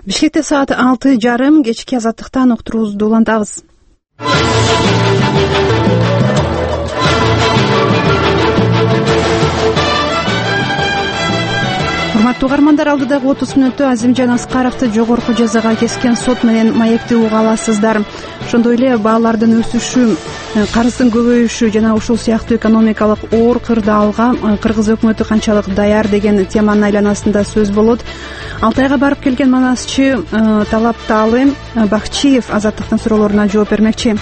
Бишкекте саат 6:30 кечки азаттыктан уктуруубузду улантабыз. Урматтуу угармандар, алдыдагы 30 мүнөттө Азимжан Аскаровду жогорку жазага кескен сот менен маекти уга аласыздар. Ошондой эле баалардын өсүшү, карыздын көбөйүшү жана ушул сыяктуу экономикалык оор кырдаалга Кыргыз өкмөтү канчалык даяр деген теманын айланасында сөз болот. Алтайга барып келген манасчы Талапталы Бакчиев азаттыктын суроолоруна жооп бермекчи.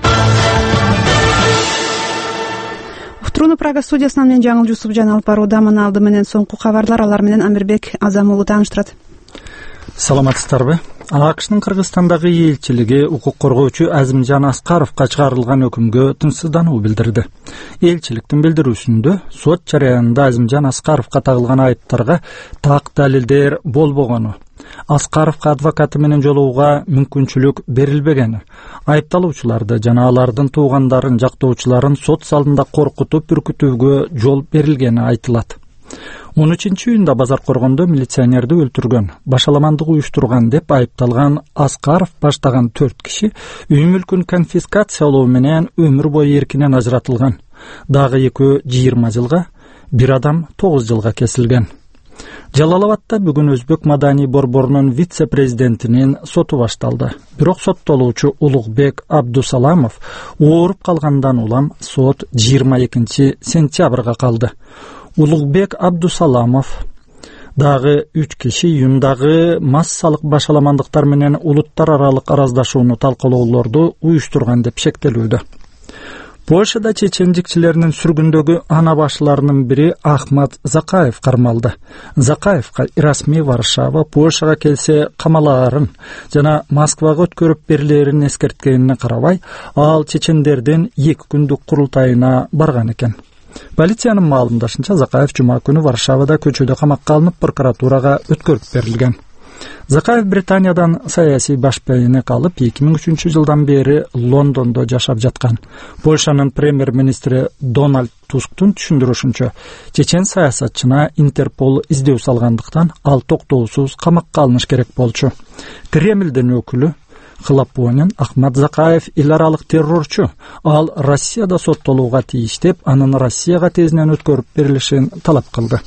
Уктурууну Прага студиясынан мен Жаңыл Жусупжан алып барууда. Мына алды менен соңку кабарлар, алар менен Амирбек Азам уулу тааныштырат. Саламатсыздарбы? АКШнын Кыргызстандагы элчилиги укук коргоочу Азимжан Аскаровго чыгарылган өкүмгө тынчсыздануу билдирди. Элчиликтин билдирүүсүндө сот жараянында Азимжан Аскаровго тагылган айыптарга так далилдер болбогону, Аскаровго адвокаты менен жолугууга мүмкүнчүлүк берилбегени, айыпталуучуларды жана алардын туугандарын, жактоочуларын сот залында коркутуп үркүтүүгө жол берилгени айтылат. 13-июнда базар коргондо милиционерди өлтүргөн, башаламандык уюштурган деп айыпталган Аскаров баштаган 4 киши үй мүлкүн конфискациялоо менен өмүр бою эркинен ажыратылган. Дагы экөө 20 жылга, бир адам 9 жылга кесилген. Жалал-Абадта бүгүн Өзбек Маданий борборунун вице-президентинин соту башталды. Бирок соттолуучу Улукбек Абдусаламов ооруп калгандан улам сот 22 сентябрга калды. Улукбек Абдусаламов дагы 3 киши июндагы массалык башаламандыктар менен улуттар аралык араздашууну талкуулоолорду уюштурган деп шектелүүдө. Польшада чечендикчилеринин сүргүндөгү ана башларынын бири Ахмат Закаев кармалды. Закаевга расмий Варшава Польшага келсе камалаарын жана Москвага өткөрүп берилерин эскерткенине карабай, ал чечендердин 2 күндүк курултайына барган экен. Полициянын маалымдашынча, Закаев жума күнү Варшавада көчөдө камакка алынып прокуратурага өткөрүп берилген. Закаев Британиядан саясий башпайнек алып 2003 жылдан бери Лондондо жашап жаткан. Польшанын премьер-министри Дональд Тусктун түшүндүрүшүнчө, чечен саясатчына Интерпол издөө салгандыктан ал токтоосуз камакка алыныш керек болчу. Кремлдин өкүлү Хлапонин Ахмат Закаев эл аралык террорчу, ал Россияда соттолууга тийиш деп, анын Россияга тезинен өткөрүп берилишин талап кылды.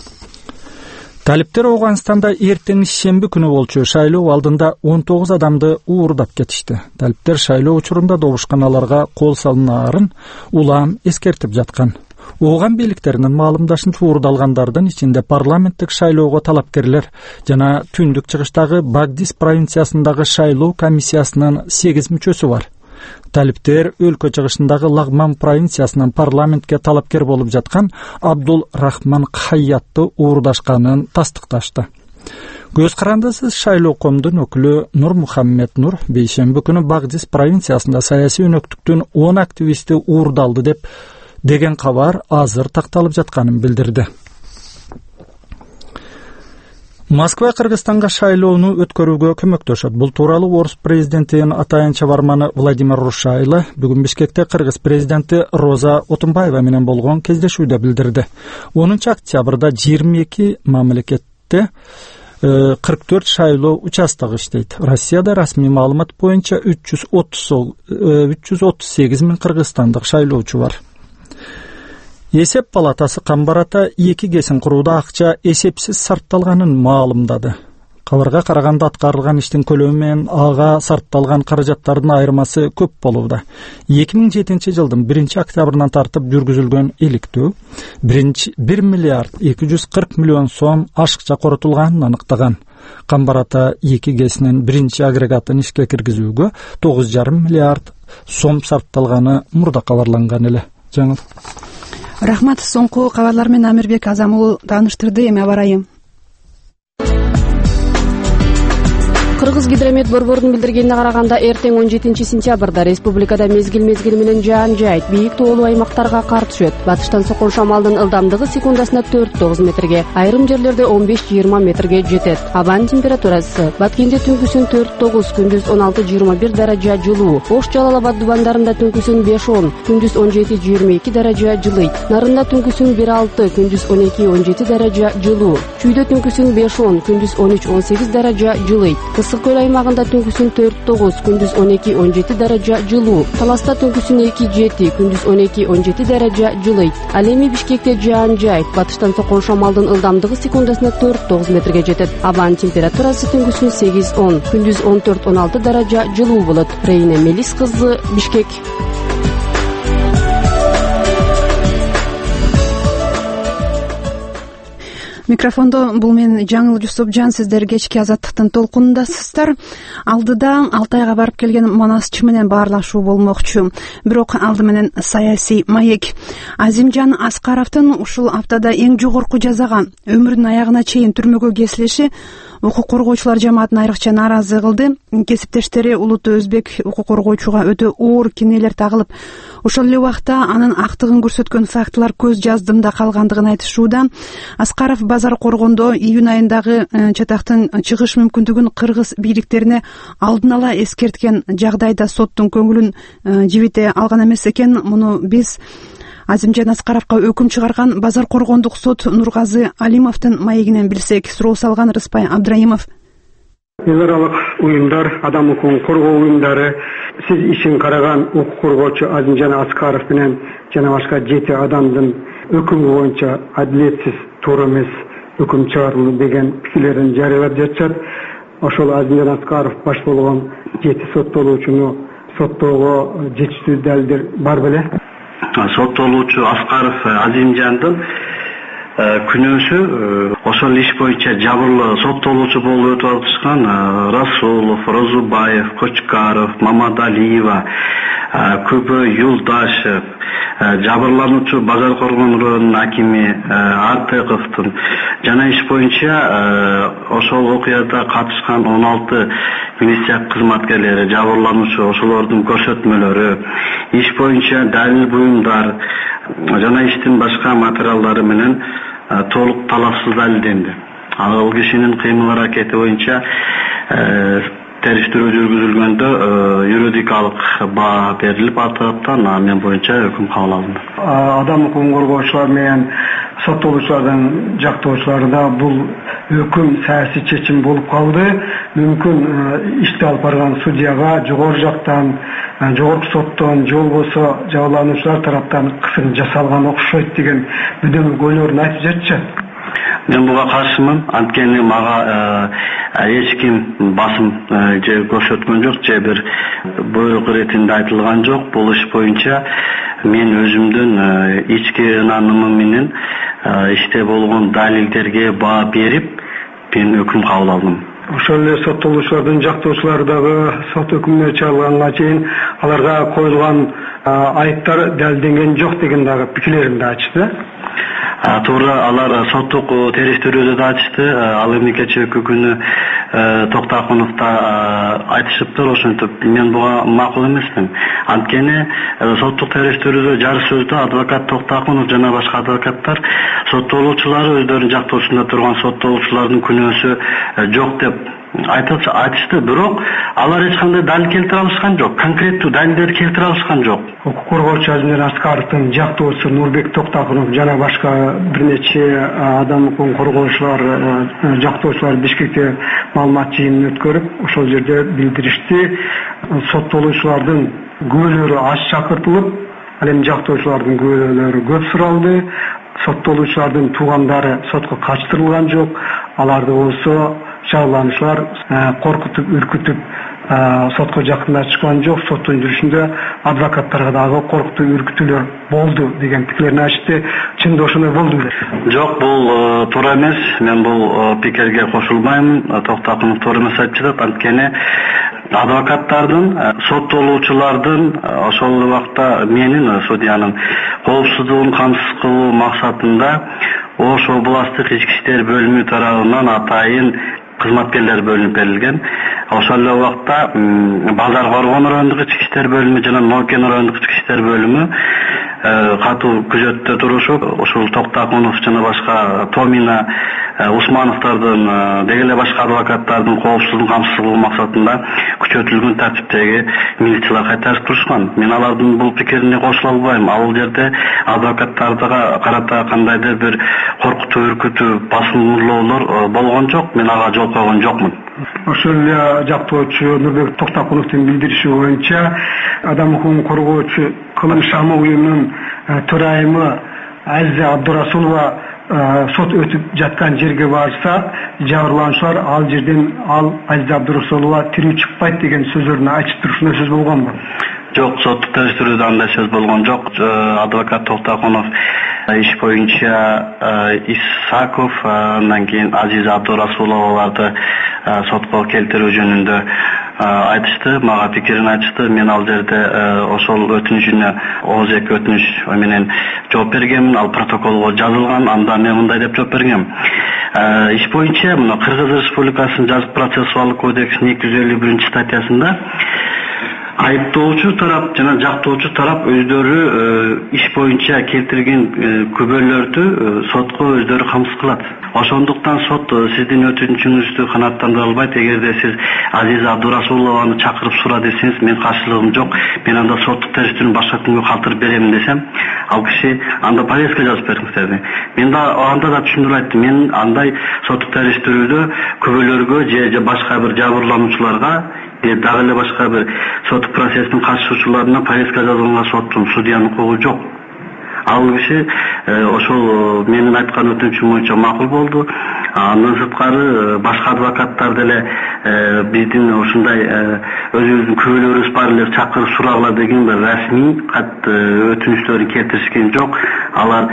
Талиптер Ауганстанда эртең шемби күнү болчу шайлоо алдында 19 адамды уурдап кетишти. Талиптер шайлоо учурунда добушканаларга кол салынаарын улам эскертип жаткан. Ооган бийликтеринин маалымдашынча, уурдалгандардын ичинде парламенттик шайлоого талапкерлер жана түндүк чыгыштагы Багдис провинциясындагы шайлоо комиссиясынын 8 мүчөсү бар. Талиптер өлкө чыгышындагы Лагман провинциясынын парламентке талапкер болуп жаткан Абдул Рахман Кхаятты уурдашканын тастыкташты. Көз карандысыз шайлоо комдун өкүлү Нур Мухаммед Нур бейшемби күнү Багдис провинциясында саясий өнөктүктүн 10 активисти уурдалды деген кабар азыр такталып жатканын билдирди. Москва Кыргызстанга шайлоону өткөрүүгө көмөктөшөт. Бул тууралуу Орус президентинин атайын чабарманы Владимир Рушайло бүгүн Бишкекте Кыргыз президенти Роза Отунбаева менен болгон кездешүүдө билдирди. 10 октябрда 22 мамлекетте 44 шайлоо участогу иштейт. Россияда расмий маалымат боюнча 338 миң кыргызстандык шайлоочу бар. Эсеп палатасы Камбарата 2 кесин курууда акча эсепсиз сарпталганын маалымдады. Кабарга караганда аткарылган иштин көлөмү менен ага сарпталган каражаттардын айырмасы көп болууда. 2007 жылдын 1 октябрынан тартып жүргүзүлгөн иликтөө 1 миллиард 240 миллион сом ашыкча коротулганын аныктаган. Камбарата 2 кесинин 1 агрегатын ишке киргизүүгө 9,5 миллиард сом сарпталганы мурда кабарланган эле. Жаңыл. Рахмат, соңку кабарлар менен Амирбек Азам уулу тааныштырды. Эми абарайым. Кыргызгидромет борборунун билдиргенине караганда эртең 17 сентябрда республикада мезгил менен жаан жайыт бийик тоолуу аймактарга кар түшөт. Батыштан соккон шамалдын ылдамдыгы секундасына 4-9 метрге, айрым жерлерде 15-20 метрге жетет. Абанын температурасы Баткенде түнкүсүн 4-9, күндүз 16-21 даража жылуу. Ош Жалал Абад дубандарында түнкүсүн 5-10, күндүз 17-22 даража жылыйт. Нарында түнкүсүн 1-6, күндүз 12-17 даража жылуу. Чүйдө түнкүсүн 5-10, күндүз 13-18 даража жылыйт. Ысык көл аймагында түнкүсүн 4-9, күндүз 12-17 даража жылуу. Таласта түнкүсүн 2-7, күндүз 12-17 даража жылыйт. Ал эми Бишкекте жаан жайыт. Батыштан соккон шамалдын ылдамдыгы секундасына 4-9 метрге жетет. Абанын температурасы түнкүсүн 8-10, күндүз 14-16 даража жылуу болот. Рейна Мелис кызы, Бишкек. Микрофондо бул мен Жаңыл Жусупжан, сиздер кечки азаттыктын толкунундасыздар. Алдыда Алтайга барып келген манасчы менен баарлашуу болмокчу. Бирок алды менен саясий маек. Азимжан Аскаровдун ушул аптада эң жогорку жазага, өмүрүнүн аягына чейин түрмөгө кесилиши укук коргоочулар жамаатын айрыкча нааразы кылды. Кесиптештери Улуттуу Өзбек укук коргоочуга өтө оор кинелер тагылып, ошол эле убакта анын актыгын көрсөткөн фактылар көз жаздымда калгандыгын айтышууда. Аскаров базар коргондо июнь айындагы чатактын чыгыш мүмкүндүгүн кыргыз бийликтерине алдын ала эскерткен жагдайда соттун көңүлүн жибите алган эмес экен. Муну биз Азимжан Аскаровго өкүм чыгарган базар коргондук сот Нургазы Алимовдун маегинен билсек. Суроо салган Рыспай Абдраимов. Эл аралык уюмдар, адам укугун коргоо уюмдары, сиз ишин караган укук коргоочу Азимжан Аскаров менен жана башка 7 адамдын өкүмү боюнча адилетсиз, туура эмес өкүм чыгарылды деген пикирлерин жарыялап жатышат. Ошол Азимжан Аскаров баш болгон 7 соттолуучуну соттоого жетиштүү далилдер бар беле? Соттолуучу Аскаров Азимжандын күнөөсү ошол иш боюнча жабырлуу соттолуучу болуп өтүп атышкан Расулов, Розубаев, Кочкаров, Мамадалиева, Күбө Юлдашев, жабырлануучу базар коргоон районунун акими Артыковдун жана иш боюнча ошол окуяда катышкан 16 милиция кызматкерлери, жабырлануучу ошолордун көрсөтмөлөрү, иш боюнча далил буюмдар жана иштин башка материалдары менен толук талапсыз далилденди. Ал кишинин кыймыл аракети боюнча териштирүү жүргүзүлгөндө юридикалык баа берилип ал тараптан мен боюнча өкүм кабыл алынды. Адам укугун коргоочулар менен соттолуучулардын жактоочуларына бул өкүм саясий чечим болуп калды. Мүмкүн ишти алып барган судьяга жогору жактан, жогорку соттон же болбосо жабырлануучулар тараптан кысым жасалган окшойт деген бөдөмөлүк ойлорун айтып жатышат. Мен буга каршымын. Анткени мага эч ким басым же көрсөткөн жок, же бир буйрук иретинде айтылган жок. Бул иш боюнча мен өзүмдүн ички ынанымым менен иште болгон далилдерге баа берип, мен өкүм кабыл алдым. Ошол эле соттолуучулардын жактоочулары дагы сот өкүмүнө чыгарылганга чейин аларга коюлган айыптар далилденген жок деген дагы пикирлерин да айтышты. Туура, алар соттук териштирүүдө да айтышты. Ал эми кечээки күнү Токтакуновдо айтышыптыр. Ошентип мен буга макул эмесмин. Анткени соттук териштирүүдө жар сөздө адвокат Токтакунов жана башка адвокаттар соттолуучулары өздөрүнүн жактоосунда турган соттолуучулардын күнөөсү жок деп айтышты. Бирок алар эч кандай далил келтире алышкан жок. Конкреттүү далилдер келтире алышкан жок. Укук коргоочу Азимжан Аскаровдун жактоочусу Нурбек Токтакунов жана башка бир нече адам укугун коргоочулар, жактоочулар Бишкекте маалымат жыйынын өткөрүп, ошол жерде билдиришти. Соттолуучулардын күбөлөрү аз чакыртылып, ал эми жактоочулардын күбөлөрү көп суралды. Соттолуучулардын туугандары сотко качтырылган жок. Аларды болсо жабырлануучулар коркутуп, үркүтүп сотко жакындатышкан жок. Соттун жүрүшүндө адвокаттарга дагы коркутуу, үркүтүүлөр болду деген пикирлерин айтышты. Чындыгында ошондой болду беле? Жок, бул туура эмес. Мен бул пикирге кошулбайм. Токтакунов туура эмес айтып жатат. Анткени адвокаттардын, соттолуучулардын ошол убакта менин судьянын коопсуздугун камсыз кылуу максатында Ош областык ички иштер бөлүмү тарабынан атайын кызматкерлери бөлүнүп берилген. Ошол эле убакта Базар Коргон райондук ички иштер бөлүмү жана Нокен райондук ички иштер бөлүмү катуу күзөттө турушуп, ушул Токтакунов жана башка Томина Усмановдордун деги эле башка адвокаттардын коопсуздугун камсыз кылуу максатында күчөтүлгөн тартиптеги милициялар кайтарып турушкан. Мен алардын бул пикирине кошула албайм. Ал жерде адвокаттарга карата кандайдыр бир коркутуу, үркүтүү, басымдоолор болгон жок. Мен ага жол койгон жокмун. Ошол эле жактоочу Нурбек Токтакуновдун билдириши боюнча адам укугун коргоочу Кылым Шамы уюмунун төрайымы Азиза Абдурасулова сот өтүп жаткан жерге барсак, жабырлануучулар ал жерден Азиза Абдурасулова тирүү чыкпайт деген сөздөрүн айтып турушундай сөз болгонбу? Жок, соттук териштирүүдө андай сөз болгон жок. Адвокат Токтакунов иш боюнча Исаков, андан кийин Азиза Абдурасуловаларды сотко келтирүү жөнүндө айтышты, мага пикирин айтышты. Мен ал жерде ошол өтүнүшүнө ооз-эки өтүнүш менен жооп бергенмин. Ал протоколго жазылган. Анда мен мындай деп жооп бергем. Иш боюнча мына Кыргыз Республикасынын жазык процессуалдык кодексинин 251-статьясында айыптоочу тарап жана жактоочу тарап өздөрү иш боюнча келтирген күбөлөрдү сотко өздөрү камсыз кылат. Ошондуктан сот сиздин өтүнүчүңүздү канааттандыра албайт. Эгерде сиз Азиза Абдурасулованы чакырып сура десеңиз, мен каршылыгым жок. Мен анда соттук териштирүүнү башка күнгө калтырып берем десем, ал киши анда повестка жазып бериңиз деди. Мен да анда да түшүндүрүп айттым. Мен андай соттук териштирүүдө күбөлөргө же башка бир жабырлануучуларга дагы эле башка бир соттук процесстин катышуучуларына повестка жазганга соттун, судьянын укугу жок. Ал киши ошол менин айткан өтүнүчүм боюнча макул болду. Андан сырткары башка адвокаттар деле биздин ушундай өзүбүздүн күбөлөрүбүз бар эле, чакырып сурагыла деген бир расмий өтүнүчтөрүн келтиришкен жок. Алар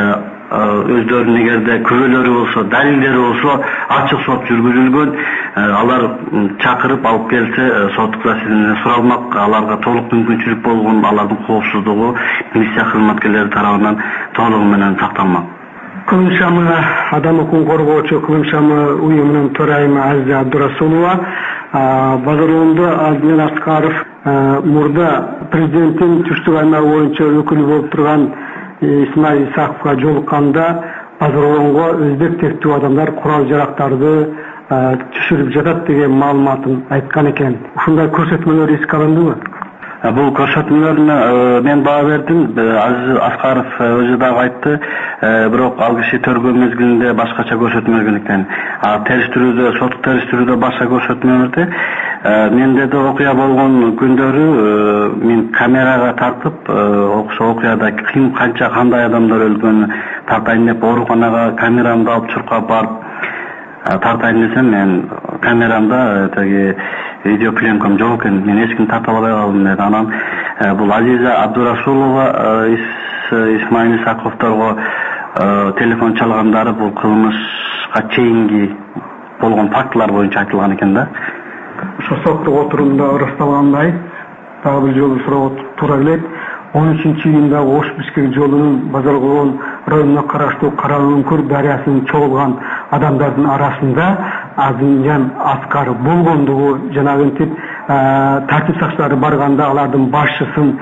өздөрүнүн эгерде күбөлөрү болсо, далилдери болсо, ачык сот жүргүзүлгөн. Алар чакырып алып келсе, соттук заседание суралмак. Аларга толук мүмкүнчүлүк болгон, алардын коопсуздугу милиция кызматкерлери тарабынан толугу менен сакталмак. Кылым Шамы адам укугун коргоочу Кылым Шамы уюмунун төрайымы Азиза Абдурасулова Базароондо Азмин Аскаров мурда президенттин түштүк аймагы боюнча өкүлү болуп турган Исмаил Исаковго жолукканда Базароонго өзбек тектүү адамдар курал жарактарды түшүрүп жатат деген маалыматын айткан экен. Ушундай көрсөтмөлөр эске алындыбы? Бул көрсөтмөлөрүнө мен баа бердим. Азиз Аскаров өзү дагы айтты. Бирок ал киши төргөө мезгилинде башкача көрсөтмө бергендиктен, териштирүүдө, соттук териштирүүдө башка көрсөтмө берди. Менде да окуя болгон күндөрү мен камерага тартып, ошол окуяда ким канча кандай адамдар өлгөнү тартайын деп ооруканага камерамды алып чуркап барып тартайын десем, мен камерамда теги видеопленкам жок экен. Мен эч ким тарта албай калдым деди. Анан бул Азиза Абдурасулова, Исмаил Исаковторго телефон чалгандары бул кылмышка чейинки болгон фактылар боюнча айтылган экен да. Ошо соттук отурумда ырасталгандай, дагы бир жолу суроо туура келет. 13-июнда Ош Бишкек жолунун Базаркулон районуна караштуу Караөңкүр дарыясынан чогулган адамдардын арасында Азимжан Аскаров болгондугу жанагынтип тартип сакчылары барганда алардын башчысын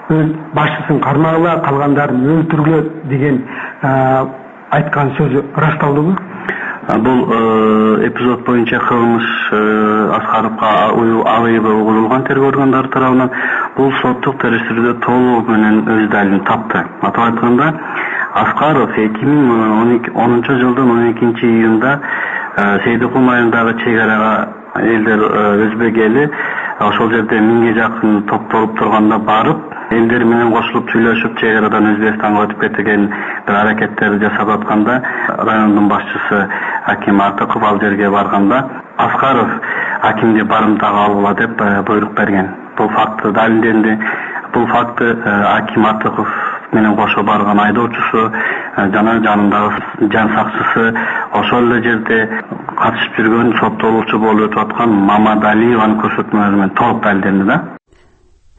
кармагыла, калгандарын өлтүргүлө деген айткан сөзү ырасталдыбы? Бул эпизод боюнча кылмыш Аскаровго айыбы угулган тергөө органдары тарабынан бул соттук териштирүүдө толугу менен өз далилин тапты. Атап айтканда, Аскаров 2010 жылдын 12-июнда Сейдикул айылындагы чек арага элдер өзбек эли ошол жерде 1000ге жакын топтолуп турганда барып, элдер менен кошулуп сүйлөшүп чек арадан Өзбекстанга өтүп кеткен бир аракеттерди жасап атканда, райондун башчысы Аким Артыков ал жерге барганда, Аскаров акимди барымтага алгыла деп буйрук берген. Бул факты далилденди. Бул факты Аким Артыков менен кошо барган айдоочусу жана жанындагы жан сакчысы ошол эле жерде катышып жүргөн соттолуучу болуп өтүп аткан Мамадалиеванын көрсөтмөлөрү менен толук далилденди да.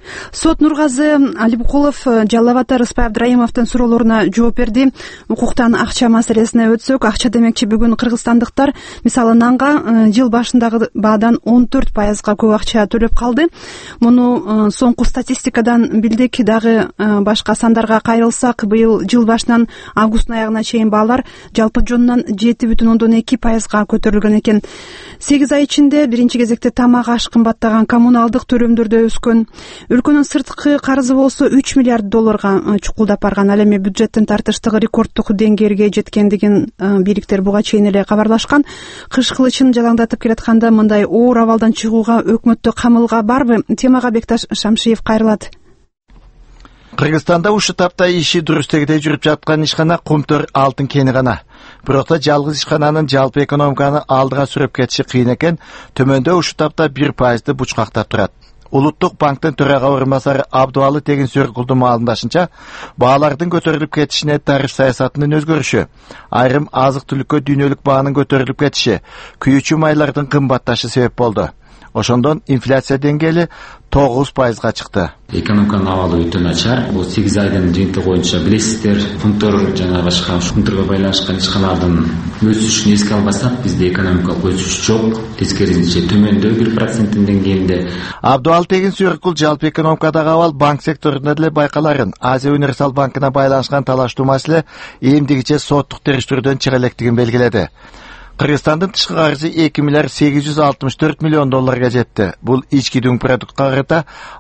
Сот Нургазы Алибкулов, Жалал Абад Рыспай Абдрайымовдун суроолоруна жооп берди. Укуктан акча маселесине өтсөк, акча демекчи бүгүн кыргызстандыктар мисалы нанга жыл башындагы баадан 14%га көп акча төлөп калды. Муну соңку статистикадан билдик. Дагы башка сандарга кайрылсак, быйыл жыл башынан августтун аягына чейин баалар жалпы жонунан 7,2%га көтөрүлгөн экен. 8 ай ичинде биринчи кезекте тамак аш кымбаттаган, коммуналдык төлөмдөрдө өскөн. Өлкөнүн сырткы карызы болсо 3 миллиард долларга чукулдап барган. Ал эми бюджеттин тартыштыгы рекорддук деңгээлге жеткендигин бийликтер буга чейин эле кабарлашкан. Кыш кылычын жалаңдатып келатканда мындай оор абалдан чыгууга өкмөттө камылга барбы? Темага Бекташ Шамшиев кайрылат. Кыргызстанда ушул тапта иши дурустегидей жүрүп жаткан ишкана Кумтөр алтын кени гана. Бирок да жалгыз ишкананын жалпы экономиканы алдыга сүрөп кетиши кыйын экен. Төмөндө ушул тапта 1%ды бучкактап турат. Улуттук банктын төрага орун басары Абдуалы Тегин Сөркулдун маалымдашынча, баалардын көтөрүлүп кетишине тариф саясатынын өзгөрүшү, айрым азык-түлүккө дүйнөлүк баанын көтөрүлүп кетиши, күйүүчү майлардын кымбатташы себеп болду. Ошондон инфляция деңгээли 9%га чыкты. Экономиканын абалы өтө начар. Бул 8 айдын жыйынтыгы боюнча билесиздер, фунттор жана башка фунтторго байланышкан ишканалардын өсүшүн эске албасак, бизде экономикалык өсүш жок, тескерисинче төмөндө 1% деңгээлинде. Абдуал Тегин Сөркул жалпы экономикадагы абал банк секторунда деле байкаларын. Азия Универсал банкына байланышкан талаштуу маселе эмдигиче соттук териштирүүдөн чыга электигин белгиледи. Кыргызстандын тышкы карызы 2 миллиард 864 миллион долларга жетти. Бул ички дүң продуктка карата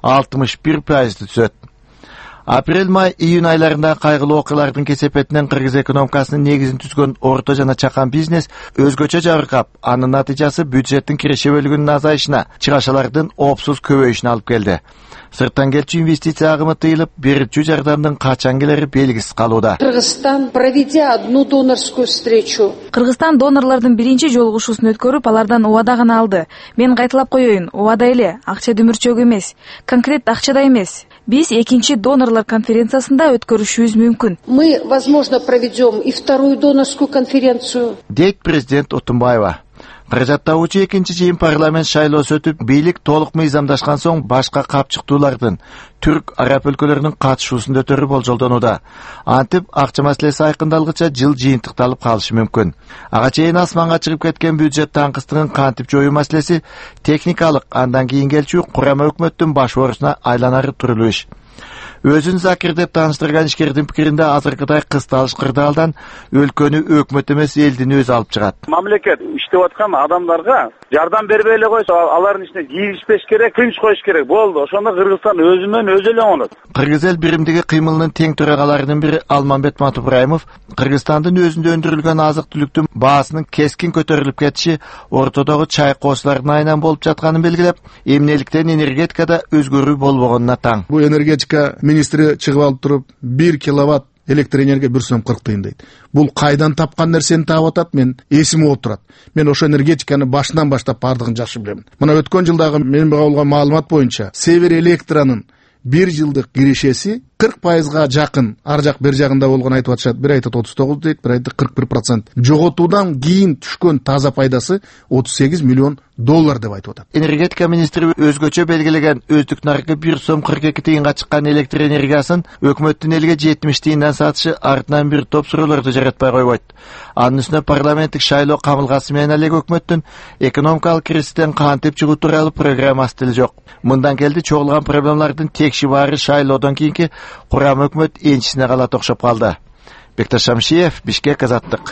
61% түзөт. Апрель-май, июнь айларында кайгылуу окуялардын кесепетинен кыргыз экономикасынын негизин түзгөн орто жана чакан бизнес өзгөчө жабыркап, анын натыйжасы бюджеттин киреше бөлүгүнүн азайышына, чыгашалардын опсуз көбөйүшүнө алып келди. Сырттан келчү инвестиция агымы тыйылып, берүүчү жардамдын качан келери белгисиз калууда. Кыргызстан, проведя одну донорскую встречу. Кыргызстан донорлордун биринчи жолугушуусун өткөрүп, алардан убада гана алды. Мен кайталап коеюн, убада эле, акча дүмүрчөк эмес, конкрет акчада эмес. Биз экинчи донорлор конференциясында өткөрүшүбүз мүмкүн. Мы, возможно, проведем и вторую донорскую конференцию. Дейт президент Отунбаева. Каражаттагычы экинчи жыйын парламент шайлоосу өтүп, бийлик толук мыйзамдашкан соң башка капчыктуулардын түрк, араб өлкөлөрүнүн катышуусунда өтөрү болжолдонууда. Антип акча маселеси айкындалгыча жыл жыйынтыкталып калышы мүмкүн. Ага чейин асманга чыгып кеткен бюджет таңкыстыгын кантип жоюу маселеси техникалык, андан кийин келчү курама өкмөттүн баш оорусуна айланары турулуу иш. Өзүн Закир деп тааныштырган ишкердин пикиринде азыркыдай кысталыш кырдаалдан өлкөнү өкмөт эмес элдин өзү алып чыгат. Мамлекет иштеп аткан адамдарга жардам бербей эле койсо, алардын ичине кийишпеш керек, кыйынч коюш керек. Болду. Ошондо Кыргызстан өзүнөн өзү эле оңолот. Кыргыз эл биримдиги кыймылынын тең төрагаларынын бири Алмамбет Матубраимов Кыргызстандын өзүндө өндүрүлгөн азык-түлүктүн баасынын кескин көтөрүлүп кетиши ортодогу чай коосулардын айынан болуп жатканын белгилеп, эмнеликтен энергетикада өзгөрүү болбогонуна таң. Бул энергетика министри чыгып алып туруп 1 киловатт электр энергия 1 сом 40 тыйын дейт. Бул кайдан тапкан нерсени таап атат, мен эсиме отурат. Мен ошо энергетиканы башынан баштап бардыгын жакшы билем. Мына өткөн жылдагы менин алган маалымат боюнча Север Электронун 1 жылдык кирешеси 40%га жакын, ар жак бер жагында болгон айтып атышат. Бир айтат 39 дейт, бир айтат 41%. Жоготуудан кийин түшкөн таза пайдасы 38 миллион доллар деп айтып атат. Энергетика министри өзгөчө белгилеген өздүк наркы 1 сом 42 тыйынга чыккан электр энергиясын өкмөттүн элге 70 тыйындан сатышы артынан бир топ суроолорду жаратпай койбойт. Анын үстүнө парламенттик шайлоо камылгасы менен эле өкмөттүн экономикалык кризистен кантип чыгуу тууралуу программасы деле жок. Мындан келди чогулган проблемалардын текши баары шайлоодон кийинки курам өкмөт энчисине калат окшоп калды. Бекташ Шамшиев, Бишкек, Азаттык.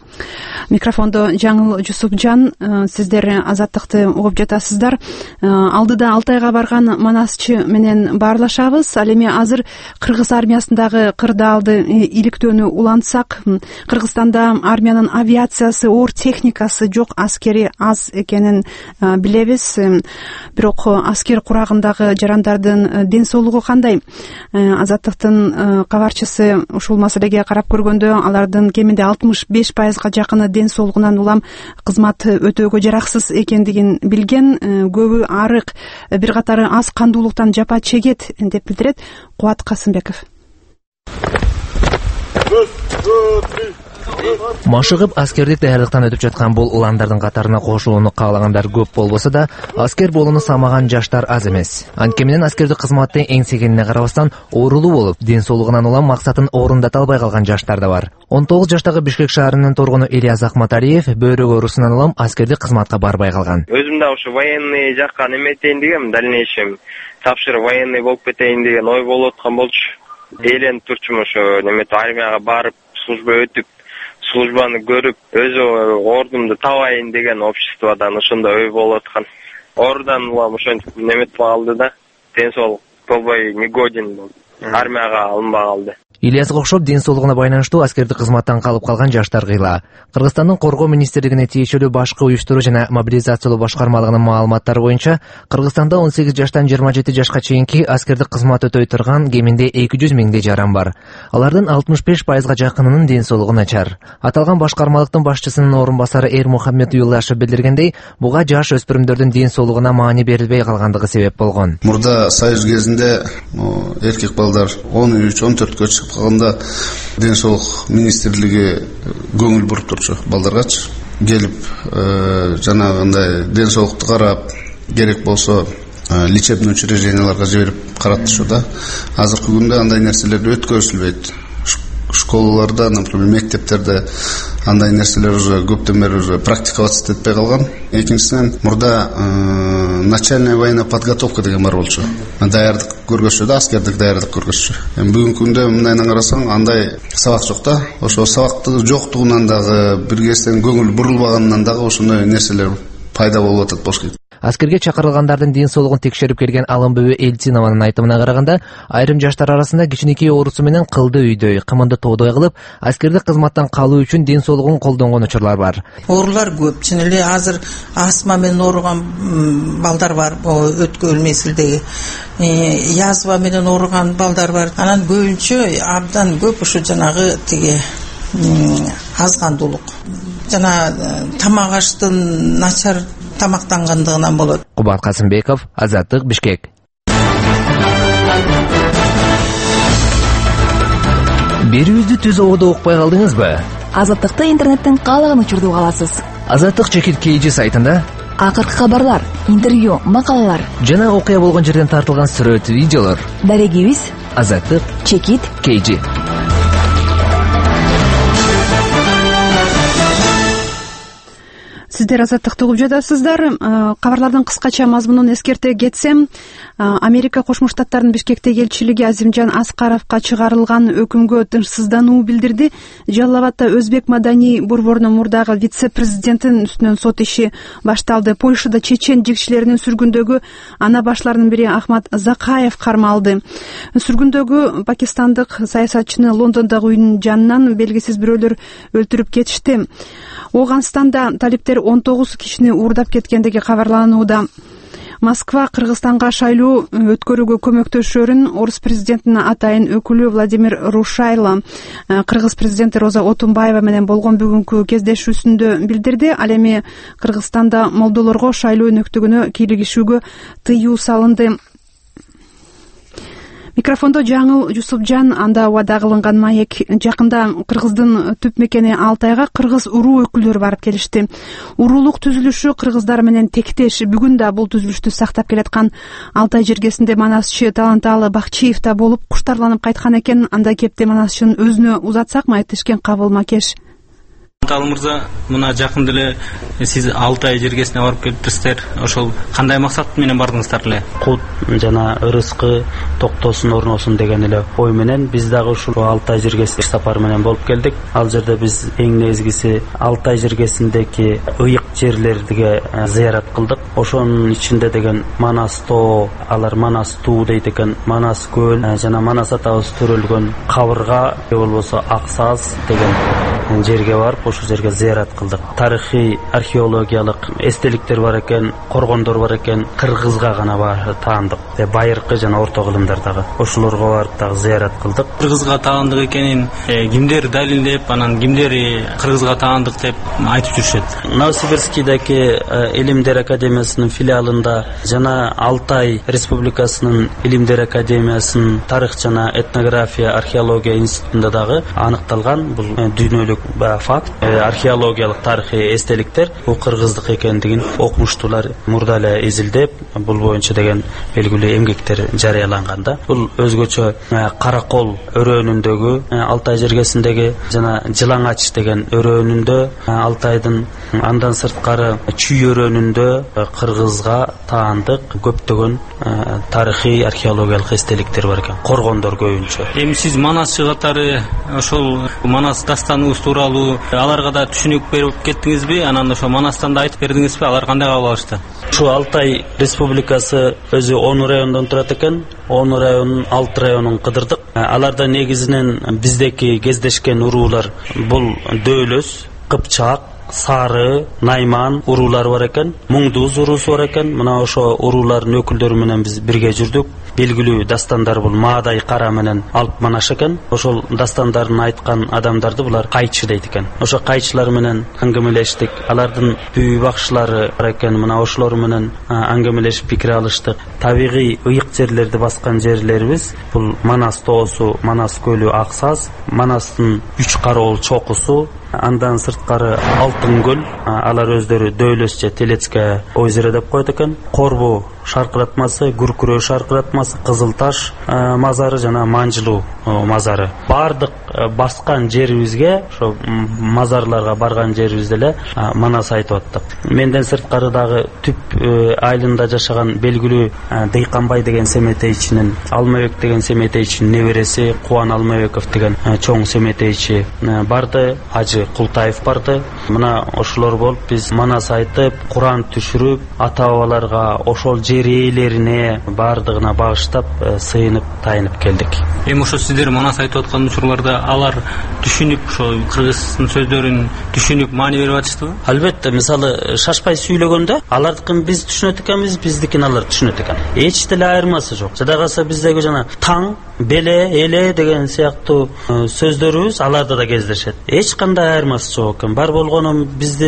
Микрофондо Жаңыл Жусупжан. Сиздер Азаттыкты угуп жатасыздар. Алдыда Алтайга барган Манасчы менен баарлашабыз. Ал эми азыр Кыргыз армиясындагы кырдаалды иликтөөнү улантсак, Кыргызстанда армиянын авиациясы, оор техникасы жок, аскери аз экенин билебиз. Бирок аскер курагындагы жарандардын ден соолугу кандай? Азаттыктын кабарчысы ушул маселеге карап көргөндө, алардын кеминде 65%га жакыны ден соолугунан улам кызмат өтөөгө жараксыз экендигин билген. Көбү арык, бир катары аз кандуулуктан жапа чегет деп билдирет Кубат Касымбеков. Машыгып аскердик даярдыктан өтүп жаткан бул уландардын катарына кошулууну каалагандар көп болбосо да, аскер болууну самаган жаштар аз эмес. Анткени менен аскердик кызматтын эңсегенине карабастан оорулуу болуп, ден соолугунан улам максатын орундата албай калган жаштар да бар. 19 жаштагы Бишкек шаарынын тургуну Ильяс Ахматалиев бөйрөгө оорусунан улам аскердик кызматка барбай калган. Өзүм да ушу военный жакка неметейин дегем, дальнейшем тапшырып военный болуп кетейин деген ой болуп аткан болчу. Эленип турчумун ошо немет армияга барып, служба өтүп, службаны көрүп, өзү ордумду табайын деген обществодан ошондой ой болуп аткан. Ордудан улам ошентип неметип калды да, ден соолук болбой негоден болуп, армияга алынбай калды. Ильясга окшоп ден соолугуна байланыштуу аскердик кызматтан калып калган жаштар кыйла. Кыргызстандын Коргоо министрлигине тиешелүү башкы уюштуруу жана мобилизациялоо башкармалыгынын маалыматтары боюнча, Кыргызстанда 18 жаштан 27 жашка чейинки аскердик кызмат өтөй турган кеминде 200 миңдей жаран бар. Алардын 65%га жакынынын ден соолугу начар. Аталган башкармалыктын башчысынын орун басары Эр Мухаммед Юлдашев билдиргендей, буга жаш өспүрүмдөрдүн ден соолугуна маани берилбей калгандыгы себеп болгон. Мурда союз кезинде эркек балдар 13-14 чыгып калганда ден соолук министрлиги көңүл буруп турчу балдаргачы. Келип жанагындай ден соолукту карап, керек болсо лечебный учрежденияларга жиберип каратышы да. Азыркы күндө андай нерселер өткөрүлбөйт. Школаларда, например, мектептерде андай нерселер уже көптөн бери уже практиковаться этпей калган. Экинчисинен мурда начальная военная подготовка деген бар болчу. Даярдык көргөзчү да, аскердик даярдык көргөзчү. Бүгүнкү күндө мындайынан карасаң, андай сабак жок да. Ошо сабактын жоктугунан дагы, бир кезден көңүл бурулбаганынан дагы ошондой нерселер пайда болуп атат болуш керек. Аскерге чакырылгандардын ден соолугун текшерип келген Алымбөбө Элчинованын айтымына караганда, айрым жаштар арасында кичинекей оорусу менен кылды үйдөй, кымынды тоодой кылып, аскердик кызматтан калуу үчүн ден соолугун колдонгон учурлар бар. Оорулар көп. Чын эле азыр астма менен ооруган балдар бар, өткөн мезгилдеги. Язва менен ооруган балдар бар. Анан көбүнчө абдан көп ушу жанагы тиги азгандуулук. Жана тамак аштын начар тамактангандыгынан болот. Кубат Касымбеков, Азаттык, Бишкек. Берүүбүздү түз ободо укпай калдыңызбы? Азаттыкты интернеттен каалаган учурда уга аласыз. Азаттык чекит KG сайтында акыркы кабарлар, интервью, макалалар жана окуя болгон жерден тартылган сүрөт, видеолор. Дарегибиз Азаттык чекит KG. Сиздер Азаттыкты угуп жатасыздар. Кабарлардын кыскача мазмунун эскерте кетсем, Америка Кошмо Штаттарынын Бишкектеги элчилиги Азимжан Аскаровго чыгарылган өкүмгө тынчсыздануу билдирди. Жалал Абадта Өзбек маданий борборунун мурдагы вице-президентинин үстүнөн сот иши башталды. Польшада чечен жигишчилеринин сүргүндөгү ана башларынын бири Ахмат Закаев кармалды. Сүргүндөгү пакистандык саясатчыны Лондондогу үйүнүн жанынан белгисиз бирөөлөр өлтүрүп кетишти. Оганстанда талиптер 19 кишини уурдап кеткендиги кабарланууда. Москва Кыргызстанга шайлоо өткөрүүгө көмөктөшөрүн орус президентинин атайын өкүлү Владимир Рушайло Кыргыз президенти Роза Отунбаева менен болгон бүгүнкү кездешүүсүндө билдирди. Ал эми Кыргызстанда молдолорго шайлоо өнөктүгүнө кийлигишүүгө тыюу салынды. Микрофондо Жаңыл Жусупжан, анда убада кылынган маек. Жакында Кыргыздын түп мекени Алтайга кыргыз уруу өкүлдөрү барып келишти. Уруулук түзүлүшү кыргыздар менен тектеш. Бүгүн да бул түзүлүштү сактап келаткан Алтай жергесинде манасчы Таланталы Бакчиев да болуп куштарланып кайткан экен. Анда кепте манасчынын өзүнө узатсакмы, Тышкент Кабыл Макеш? Таланталы мырза, мына жакында эле сиз Алтай жергесине барып келиптирсиздер. Ошол кандай максат менен бардыңыздар эле? Кут жана ырыскы токтосун, орносун деген эле ой менен биз дагы ушул Алтай жергесине сапар менен болуп келдик. Ал жерде биз эң негизгиси Алтай жергесиндеги ыйык жерлерге зыярат кылдык. Ошонун ичинде деген Манас тоо, алар Манас туу дейт экен, Манас көл жана Манас атабыз төрөлгөн кабырга же болбосо Аксаз деген жерге барып ошол жерге зыярат кылдык. Тарыхый археологиялык эстеликтер бар экен, коргондор бар экен, кыргызга гана таандык. Байыркы жана орто кылымдардагы ошолорго барып дагы зыярат кылдык. Кыргызга таандык экенин кимдер далилдеп, анан кимдер кыргызга таандык деп айтып жүрүшөт. Новосибирскийдеги Илимдер академиясынын филиалында жана Алтай Республикасынын Илимдер академиясынын тарых жана этнография археология институтунда дагы аныкталган бул дүйнөлүк факт. Археологиялык тарыхый эстеликтер бул кыргыздык экендигин окумуштуулар мурда эле изилдеп, бул боюнча деген белгилүү эмгектер жарыяланган. Бул өзгөчө Каракол өрөөнүндөгү Алтай жергесиндеги жана Жылаңач деген өрөөнүндө Алтайдын, андан сырткары Чүй өрөөнүндө кыргызга таандык көптөгөн тарыхый археологиялык эстеликтер бар экен. Коргондор көбүнчө. Эми сиз манасчы катары ошол Манас дастаныбыз тууралуу аларга да түшүнүк берип кеттиңизби? Анан ошо Манастан да айтып бердиңизби? Алар кандай кабыл алышты? Ушу Алтай Республикасы өзү 10 райондон турат экен. 10 районун 6 районун кыдырдык. Аларда негизинен биздеки кездешкен уруулар бул Дөөлөс, Кыпчак, Сары, Найман уруулары бар экен. Муңдуз уруусу бар экен. Мына ошо уруулардын өкүлдөрү менен биз бирге жүрдүк. Белгилүү дастандар бул Маадай Кара менен Алп Манаш экен. Ошол дастандарын айткан адамдарды булар кайчы дейт экен. Ошо кайчылар менен аңгемелештик. Алардын бүй бакчылары бар экен. Мына ошолор менен аңгемелешип пикир алыштык. Табигый ыйык жерлерди баскан жерлерибиз бул Манас тоосу, Манас көлү Аксаз, Манастын 3 кароол чокусу, андан сырткары Алтын көл, алар өздөрү Дөөлөс же Телецкое озеро деп коет экен. Корбу шаркыратмасы, Гүркүрөө шаркыратмасы, Кызыл Таш мазары жана Манжылуу мазары. Бардык баскан жерибизге, ошо мазарларга барган жерибизде эле Манас айтып аттык. Менден сырткары дагы түп айылында жашаган белгилүү Дыйканбай деген семетейчинин, Алмабек деген семетейчинин небереси Кубан Алмабеков деген чоң семетейчи барды, Ажы Култаев барды. Мына ошолор болуп биз Манас айтып, Куран түшүрүп, ата-бабаларга ошол жер ээлерине бардыгына багыштап, сыйынып, тайынып келдик. Эми ошо сиздер Манас айтып аткан учурларда алар түшүнүп, ошо кыргыздын сөздөрүн түшүнүп, маани берип атыштыбы? Албетте, мисалы шашпай сүйлөгөндө алардыкын биз түшүнөт экенбиз, биздикин алар түшүнөт экен. Эч деле айырмасы жок. Жада калса биздеги жана таң, беле, эле деген сыяктуу сөздөрүбүз аларда да кездешет. Эч кандай айырмасы жок экен. Бар болгону бизди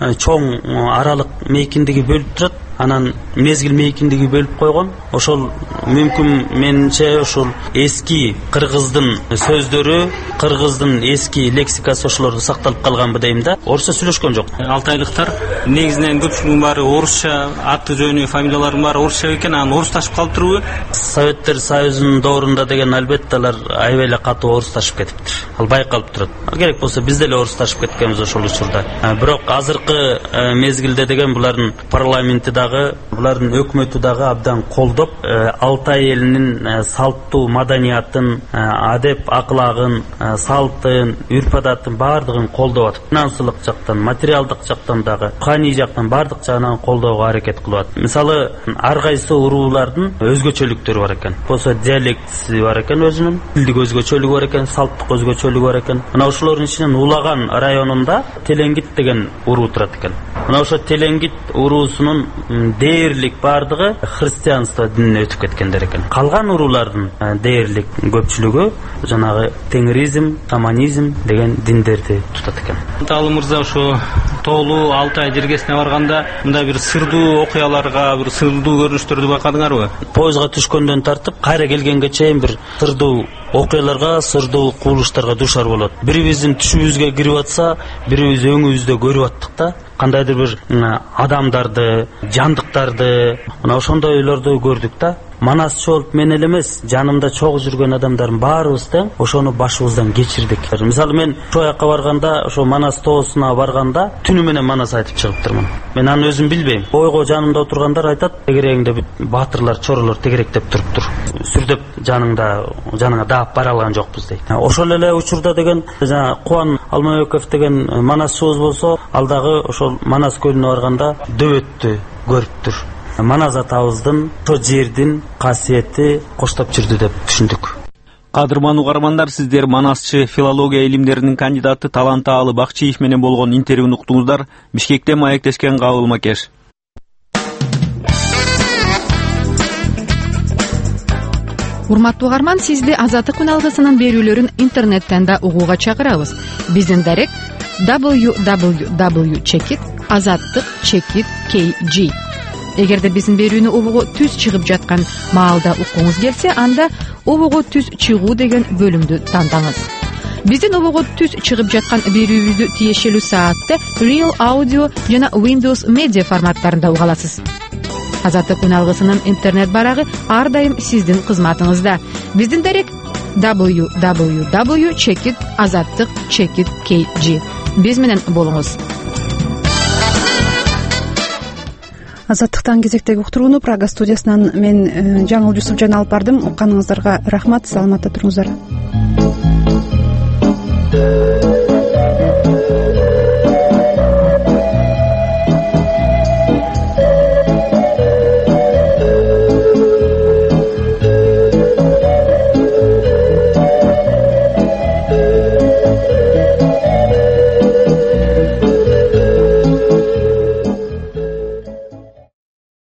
чоң аралык мейкиндиги бөлүп турат. Анан мезгил мейкиндиги бөлүп койгон. Ошол мүмкүн менимче ошол эски кыргыздын сөздөрү, кыргыздын эски лексикасы ошолордо сакталып калганбы дейм да. Орусча сүйлөшкөн жок. Алтайлыктар негизинен көпчүлүгүнүн баары орусча, аты жөнү, фамилияларынын баары орусча экен, анан орусташып калып турбу? Советтер Союзунун доорунда деген албетте алар аябай эле катуу орусташып кетиптир. Ал байкалып турат. Керек болсо биз деле орусташып кеткенбиз ошол учурда. Бирок азыркы мезгилде деген булардын парламенти дагы, булардын өкмөтү дагы абдан колдоп, Алтай элинин салттуу маданиятын, адеп аклагын, салтын, үрп-адатын бардыгын колдоп атат. Финансылык жактан, материалдык жактан дагы, руханий жактан бардык жагынан колдоого аракет кылып атат. Мисалы, ар кайсы уруулардын өзгөчөлүктөрү бар экен. Болсо диалектиси бар экен өзүнүн, тилдик өзгөчөлүгү бар экен, салттык өзгөчөлүгү бар экен. Мына ошолордун ичинен Улаган районунда Телеңгит деген уруу турат экен. Мына ошо Телеңгит уруусунун дээрлик бардыгы христианство динине өтүп кеткендер экен. Калган уруулардын дээрлик көпчүлүгү жанагы теңиризм, шаманизм деген диндерди тутат экен. Таалы мырза, ошо тоолуу Алтай жергесине барганда мындай бир сырдуу окуяларга, бир сырдуу көрүнүштөрдү байкадыңарбы? Поездга түшкөндөн тартып кайра келгенге чейин бир сырдуу окуяларга, сырдуу кубулуштарга душар болот. Бирибиздин түшүбүзгө кирип атса, бирибиз өңүбүздө көрүп аттык да. Кандайдыр бир адамдарды, жандыктарды, мына ошондой ойлорду көрдүк да. Манасчы болуп мен эле эмес, жанымда чогуу жүргөн адамдардын баарыбыз тең ошону башыбыздан кечирдик. Мисалы мен ошол жака барганда, ошо Манас тоосуна барганда, түнү менен Манас айтып чыгыптырмын. Мен аны өзүм билбейм. Ойго жанымда отургандар айтат, тегерегиңде баатырлар, чоролор тегеректеп туруптур. Сүрдөп жаныңа даап бара алган жокпуз дейт. Ошол эле учурда деген жана Кубан Алмабеков деген манасчыбыз болсо, ал дагы ошол Манас көлүнө барганда дөбөттү көрүптүр. Манас атабыздын ошо жердин касиети коштоп жүрдү деп түшүндүк. Кадырман угармандар, сиздер манасчы, филология илимдеринин кандидаты Талантаалы Бакчиев менен болгон интервьюну уктуңуздар. Бишкектен маектешкен Кабыл Макеш. Урматтуу угарман, сизди Азаттык үналгысынын берүүлөрүн интернеттен да угууга чакырабыз. Биздин дарек www.azattik.kg. Эгерде биздин берүүнү угууга түз чыгып жаткан маалда уккуңуз келсе, анда угууга түз чыгуу деген бөлүмдү тандаңыз. Биздин угууга түз чыгып жаткан берүүбүздү тиешелүү саатта Real Audio жана Windows Media форматтарында уга аласыз. Азаттык үналгысынын интернет барагы ар дайым сиздин кызматыңызда. Биздин дарек www.azattik.kg. Биз менен болуңуз. Азаттыктан кезектеги уктурууну Прага студиясынан мен Жаңыл Жусупжан алып бардым. Укканыңыздарга рахмат, саламатта туруңуздар.